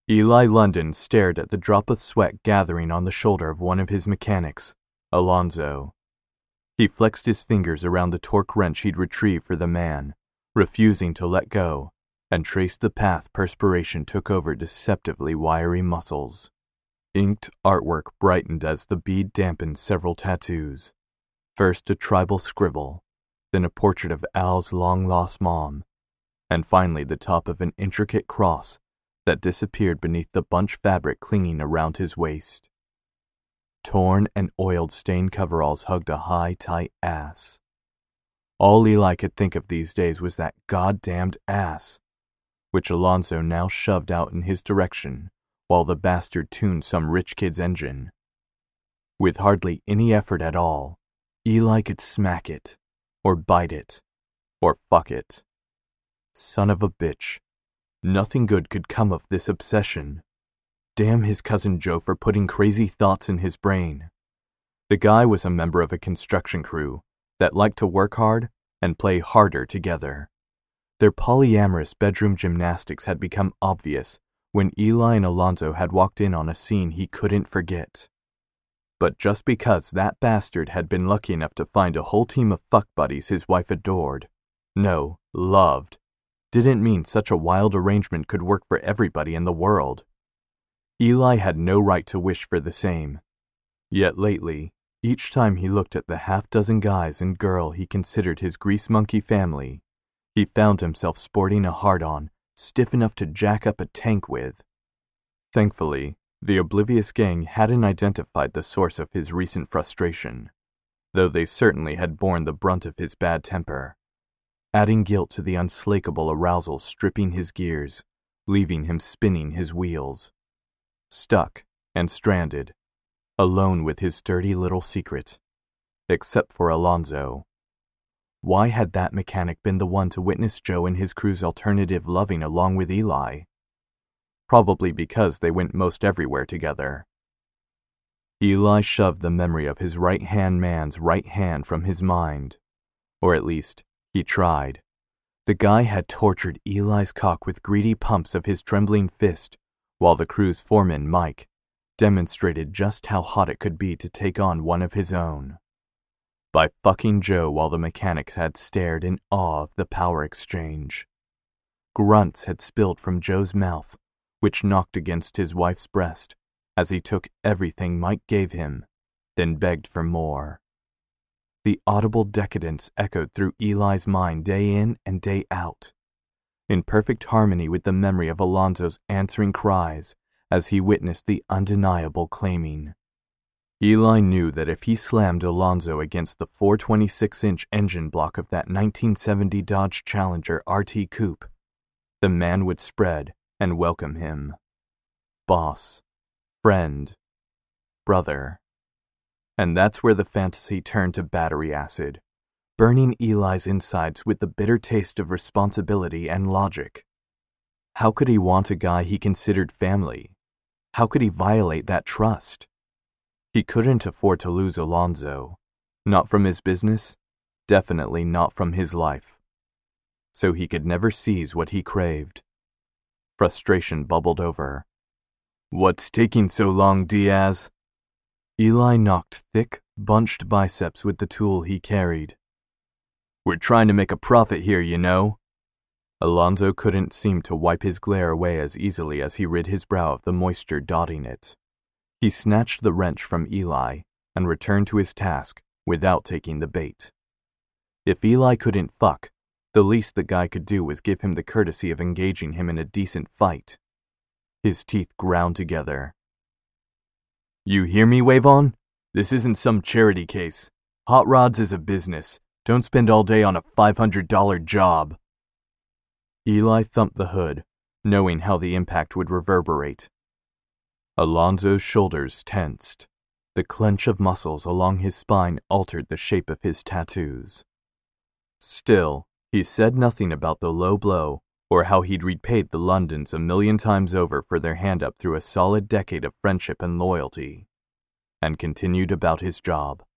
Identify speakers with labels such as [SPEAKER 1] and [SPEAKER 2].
[SPEAKER 1] Eli London stared at the drop of sweat gathering on the shoulder of one of his mechanics, Alonzo. He flexed his fingers around the torque wrench he'd retrieved for the man, refusing to let go, and traced the path perspiration took over deceptively wiry muscles. Inked artwork brightened as the bead dampened several tattoos. First a tribal scribble, then a portrait of Al's long-lost mom, and finally the top of an intricate cross that disappeared beneath the bunch fabric clinging around his waist. Torn and oiled stained coveralls hugged a high, tight ass. All Eli could think of these days was that goddamned ass, which Alonzo now shoved out in his direction while the bastard tuned some rich kid's engine. With hardly any effort at all, Eli could smack it, or bite it, or fuck it. Son of a bitch. Nothing good could come of this obsession. Damn his cousin Joe for putting crazy thoughts in his brain. The guy was a member of a construction crew that liked to work hard and play harder together. Their polyamorous bedroom gymnastics had become obvious when Eli and Alonzo had walked in on a scene he couldn't forget. But just because that bastard had been lucky enough to find a whole team of fuck buddies his wife adored, no, loved, didn't mean such a wild arrangement could work for everybody in the world. Eli had no right to wish for the same. Yet lately, each time he looked at the half-dozen guys and girl he considered his grease monkey family, he found himself sporting a hard-on stiff enough to jack up a tank with. Thankfully, the oblivious gang hadn't identified the source of his recent frustration, though they certainly had borne the brunt of his bad temper, adding guilt to the unslakable arousal stripping his gears, leaving him spinning his wheels. Stuck and stranded, alone with his dirty little secret, except for Alonzo. Why had that mechanic been the one to witness Joe and his crew's alternative loving along with Eli? Probably because they went most everywhere together. Eli shoved the memory of his right-hand man's right hand from his mind, or at least, he tried. The guy had tortured Eli's cock with greedy pumps of his trembling fist, while the crew's foreman, Mike, demonstrated just how hot it could be to take on one of his own. By fucking Joe while the mechanics had stared in awe of the power exchange. Grunts had spilled from Joe's mouth, which knocked against his wife's breast as he took everything Mike gave him, then begged for more. The audible decadence echoed through Eli's mind day in and day out, in perfect harmony with the memory of Alonzo's answering cries as he witnessed the undeniable claiming. Eli knew that if he slammed Alonzo against the 426-inch engine block of that 1970 Dodge Challenger RT Coupe, the man would spread and welcome him. Boss, friend, brother. And that's where the fantasy turned to battery acid, burning Eli's insides with the bitter taste of responsibility and logic. How could he want a guy he considered family? How could he violate that trust? He couldn't afford to lose Alonzo, not from his business, definitely not from his life. So he could never seize what he craved. Frustration bubbled over. "What's taking so long, Diaz?" Eli knocked thick, bunched biceps with the tool he carried. "We're trying to make a profit here, you know." Alonzo couldn't seem to wipe his glare away as easily as he rid his brow of the moisture dotting it. He snatched the wrench from Eli and returned to his task without taking the bait. If Eli couldn't fuck, the least the guy could do was give him the courtesy of engaging him in a decent fight. His teeth ground together. "You hear me, Wavon? This isn't some charity case. Hot rods is a business. Don't spend all day on a $500 job." Eli thumped the hood, knowing how the impact would reverberate. Alonzo's shoulders tensed. The clench of muscles along his spine altered the shape of his tattoos. Still, he said nothing about the low blow or how he'd repaid the Londons 1,000,000 times over for their hand-up through a solid decade of friendship and loyalty, and continued about his job.